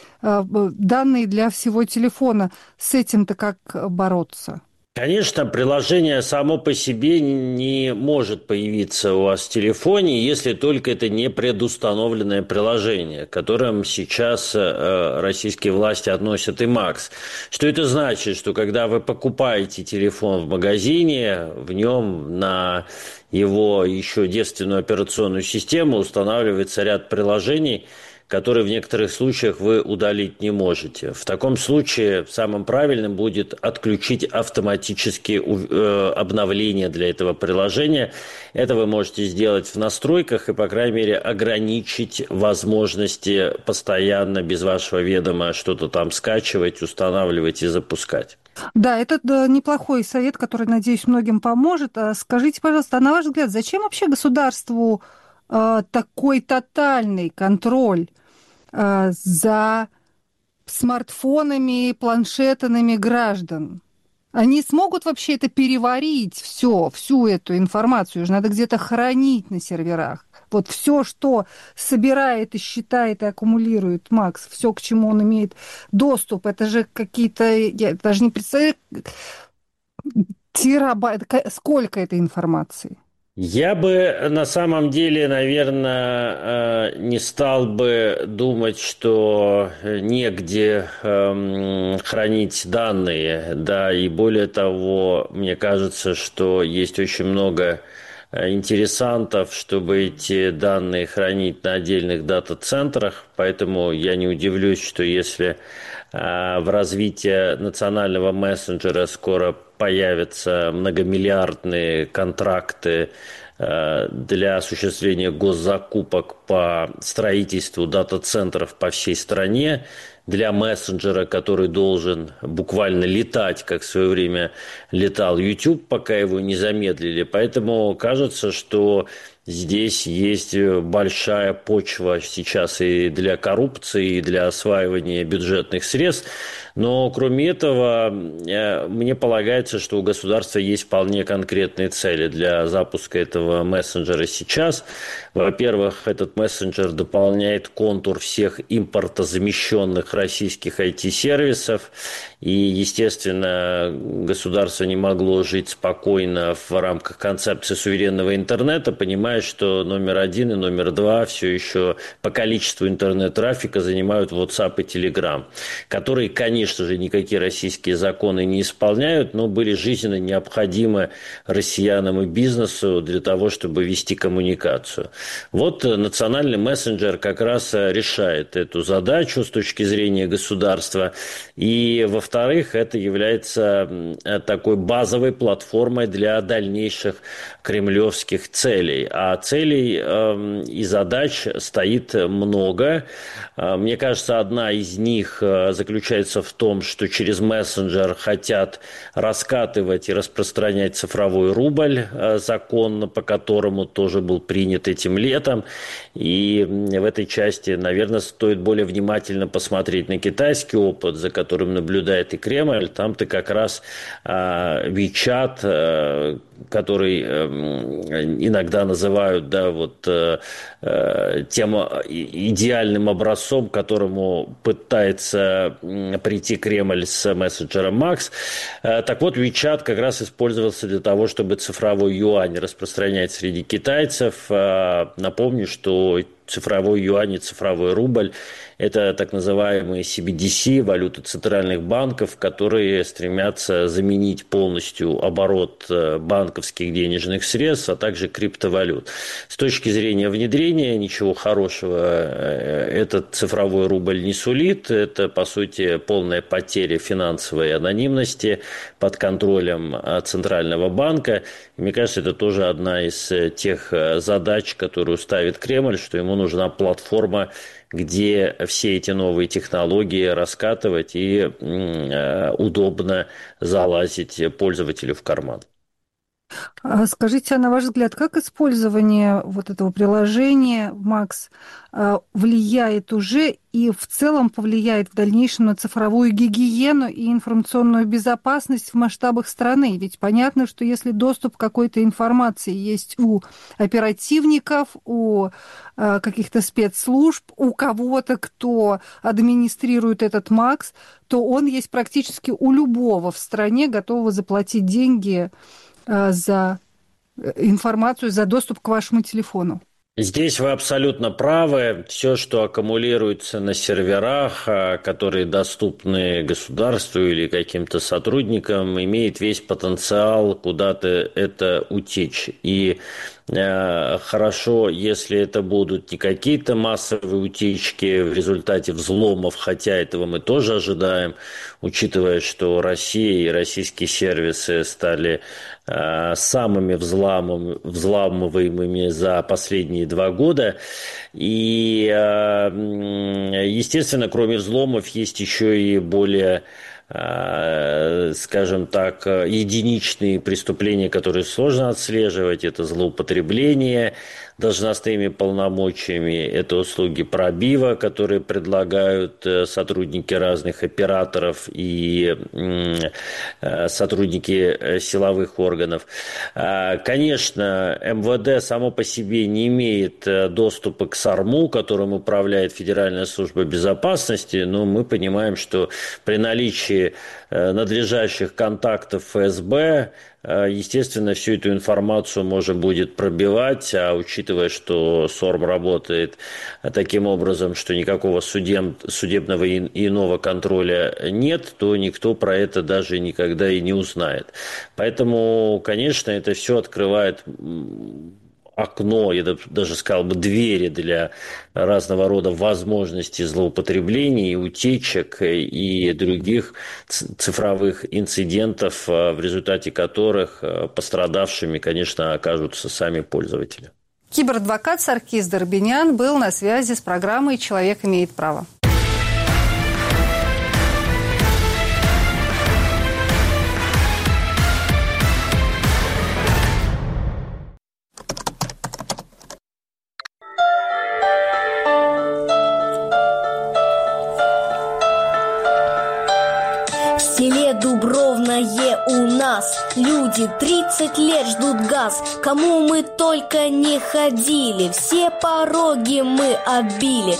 данные для всего телефона. С этим-то как бороться? Конечно, приложение само по себе не может появиться у вас в телефоне, если только это не предустановленное приложение, к которым сейчас российские власти относят и МАКС. Что это значит? Что когда вы покупаете телефон в магазине, в нем на его еще девственную операционную систему устанавливается ряд приложений, которые в некоторых случаях вы удалить не можете. В таком случае самым правильным будет отключить автоматические обновления для этого приложения. Это вы можете сделать в настройках и, по крайней мере, ограничить возможности постоянно без вашего ведома что-то там скачивать, устанавливать и запускать. Да, это неплохой совет, который, надеюсь, многим поможет. Скажите, пожалуйста, на ваш взгляд, зачем вообще государству такой тотальный контроль за смартфонами и планшетами граждан? Они смогут вообще это переварить, всю эту информацию? Же надо где-то хранить на серверах. Вот все, что собирает и считает и аккумулирует МАКС, все, к чему он имеет доступ, это же какие-то, я даже не представляю, терабайт, сколько этой информации? Я бы на самом деле, наверное, не стал бы думать, что негде хранить данные, да, и более того, мне кажется, что есть очень много интересантов, чтобы эти данные хранить на отдельных дата-центрах, поэтому я не удивлюсь, что если в развитии национального мессенджера скоро появятся многомиллиардные контракты для осуществления госзакупок по строительству дата-центров по всей стране, для мессенджера, который должен буквально летать, как в свое время летал YouTube, пока его не замедлили. Поэтому кажется, что здесь есть большая почва сейчас и для коррупции, и для осваивания бюджетных средств. Но кроме этого, мне полагается, что у государства есть вполне конкретные цели для запуска этого мессенджера сейчас. Во-первых, этот мессенджер дополняет контур всех импортозамещенных российских IT-сервисов. И, естественно, государство не могло жить спокойно в рамках концепции суверенного интернета, понимая, что номер 1 и номер 2 все еще по количеству интернет-трафика занимают WhatsApp и Telegram, которые, конечно же, никакие российские законы не исполняют, но были жизненно необходимы россиянам и бизнесу для того, чтобы вести коммуникацию. Вот национальный мессенджер как раз решает эту задачу с точки зрения государства. И, во-вторых, это является такой базовой платформой для дальнейших кремлевских целей. А целей и задач стоит много. Мне кажется, одна из них заключается в том, что через мессенджер хотят раскатывать и распространять цифровой рубль, закон, по которому тоже был принят этим летом. И в этой части, наверное, стоит более внимательно посмотреть на китайский опыт, за которым наблюдает и Кремль. Там-то как раз WeChat, который иногда называют тем идеальным образцом, к которому пытается прийти Кремль с мессенджером Макс. Так вот, WeChat как раз использовался для того, чтобы цифровой юань распространять среди китайцев. Напомню, что цифровой юань и цифровой рубль – это так называемые CBDC, валюты центральных банков, которые стремятся заменить полностью оборот банковских денежных средств, а также криптовалют. С точки зрения внедрения ничего хорошего этот цифровой рубль не сулит. Это, по сути, полная потеря финансовой анонимности под контролем Центрального банка. И мне кажется, это тоже одна из тех задач, которую ставит Кремль, что ему нужна платформа, где все эти новые технологии раскатывать и удобно залазить пользователю в карман. Скажите, на ваш взгляд, как использование вот этого приложения Макс влияет уже и в целом повлияет в дальнейшем на цифровую гигиену и информационную безопасность в масштабах страны? Ведь понятно, что если доступ к какой-то информации есть у оперативников, у каких-то спецслужб, у кого-то, кто администрирует этот Макс, то он есть практически у любого в стране, готового заплатить деньги за информацию, за доступ к вашему телефону. Здесь вы абсолютно правы. Все, что аккумулируется на серверах, которые доступны государству или каким-то сотрудникам, имеет весь потенциал куда-то это утечь. И хорошо, если это будут не какие-то массовые утечки в результате взломов, хотя этого мы тоже ожидаем, учитывая, что Россия и российские сервисы стали самыми взламываемыми за последние 2 года. И, естественно, кроме взломов есть еще и более, скажем так, единичные преступления, которые сложно отслеживать. Это злоупотребление должностными полномочиями, это услуги пробива, которые предлагают сотрудники разных операторов и сотрудники силовых органов. Конечно, МВД само по себе не имеет доступа к САРМу, которым управляет Федеральная служба безопасности, но мы понимаем, что при наличии надлежащих контактов ФСБ, естественно, всю эту информацию можно будет пробивать, а учитывая, что СОРМ работает таким образом, что никакого судебного и иного контроля нет, то никто про это даже никогда и не узнает. Поэтому, конечно, это все открывает окно, я даже сказал бы двери для разного рода возможностей злоупотреблений, утечек и других цифровых инцидентов, в результате которых пострадавшими, конечно, окажутся сами пользователи. Киберадвокат Саркис Дорбинян был на связи с программой «Человек имеет право». В селе Дубровное у нас люди 30 лет ждут газ. Кому мы только не ходили, все пороги мы оббили.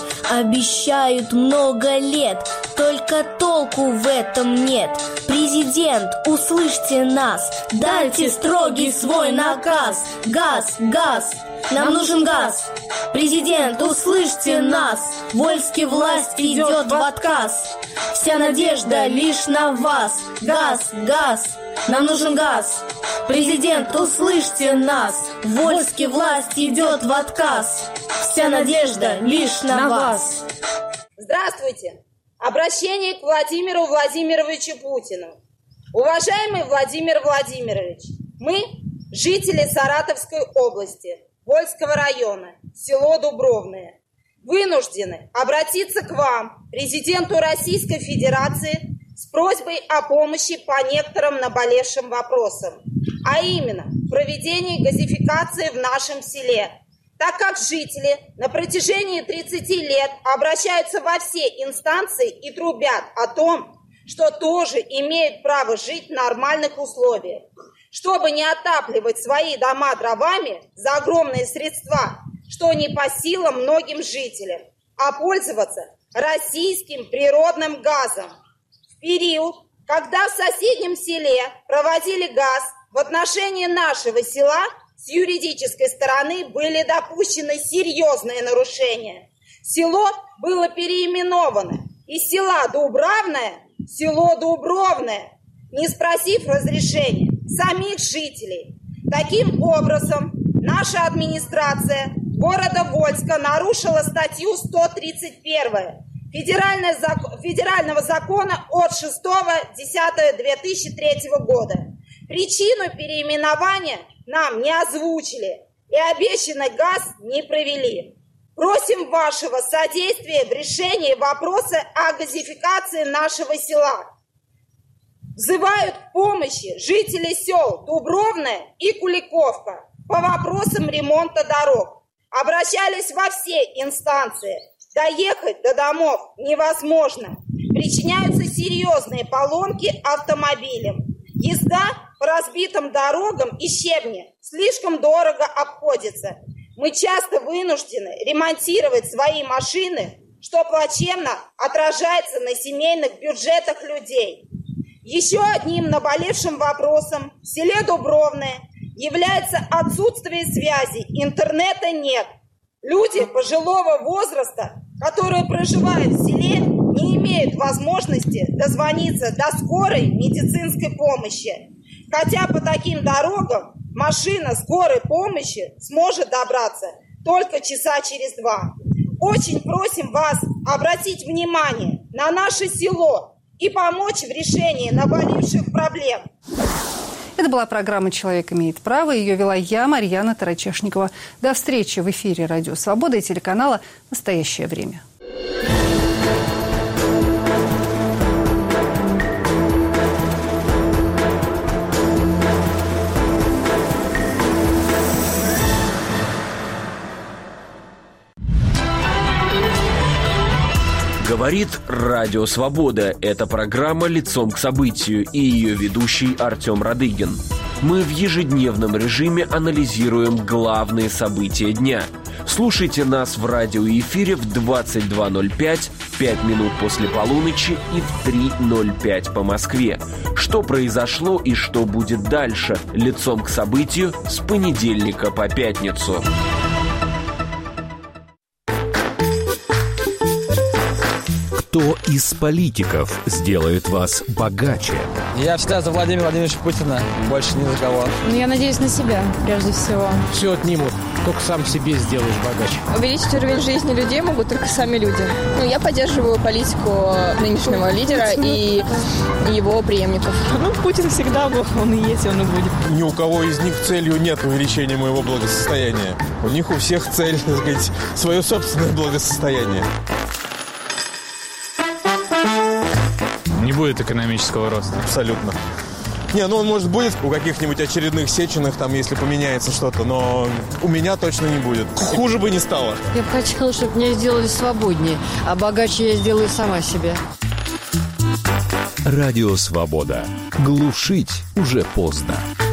Обещают много лет, только толку в этом нет. Президент, услышьте нас, дайте строгий свой наказ. Газ, газ, нам нужен газ. Президент, услышьте нас, вольски власть идет в отказ. Вся надежда лишь на вас. Газ, газ, нам нужен газ. Президент, услышьте нас, вольски власть идет в отказ. Вся надежда лишь на вас. Здравствуйте. Обращение к Владимиру Владимировичу Путину. Уважаемый Владимир Владимирович, мы, жители Саратовской области, Вольского района, село Дубровное, вынуждены обратиться к вам, президенту Российской Федерации, с просьбой о помощи по некоторым наболевшим вопросам, а именно проведении газификации в нашем селе, так как жители на протяжении 30 лет обращаются во все инстанции и трубят о том, что тоже имеют право жить в нормальных условиях, чтобы не отапливать свои дома дровами за огромные средства, что не по силам многим жителям, а пользоваться российским природным газом. В период, когда в соседнем селе проводили газ, в отношении нашего села с юридической стороны были допущены серьезные нарушения. Село было переименовано из села Дубравное в село Дубровное, не спросив разрешения самих жителей. Таким образом, наша администрация города Вольска нарушила статью 131 Федерального закона от 6.10.2003 года. Причину переименования нам не озвучили и обещанный газ не провели. Просим вашего содействия в решении вопроса о газификации нашего села. Взывают к помощи жители сел Дубровное и Куликовка по вопросам ремонта дорог. Обращались во все инстанции. Доехать до домов невозможно. Причиняются серьезные поломки автомобилям. Езда по разбитым дорогам и щебне слишком дорого обходится. Мы часто вынуждены ремонтировать свои машины, что плачевно отражается на семейных бюджетах людей. Еще одним наболевшим вопросом в селе Дубровное является отсутствие связи, интернета нет. Люди пожилого возраста, которые проживают в селе, не имеют возможности дозвониться до скорой медицинской помощи. Хотя по таким дорогам машина скорой помощи сможет добраться только часа через 2. Очень просим вас обратить внимание на наше село и помочь в решении наболевших проблем. Это была программа «Человек имеет право». Ее вела я, Марьяна Тарачешникова. До встречи в эфире «Радио Свобода» и телеканала «Настоящее время». Говорит Радио Свобода. Это программа «Лицом к событию» и ее ведущий Артем Радыгин. Мы в ежедневном режиме анализируем главные события дня. Слушайте нас в радиоэфире в 22:05, 5 минут после полуночи и в 3:05 по Москве. Что произошло и что будет дальше? Лицом к событию с понедельника по пятницу. Кто из политиков сделает вас богаче? Я всегда за Владимира Владимировича Путина, больше ни за кого. Я надеюсь на себя, прежде всего. Все отнимут. только сам себе сделаешь богаче. Увеличить уровень жизни людей могут только сами люди. Я поддерживаю политику нынешнего лидера и его преемников. Путин всегда был, он и есть, он и будет. Ни у кого из них целью нет увеличения моего благосостояния. У них у всех цель, так сказать, свое собственное благосостояние. Не будет экономического роста. Абсолютно. Он, может, будет у каких-нибудь очередных Сеченых, там, если поменяется что-то, но у меня точно не будет. Хуже бы не стало. Я бы хотела, чтобы меня сделали свободнее, а богаче я сделаю сама себя. Радио «Свобода». Глушить уже поздно.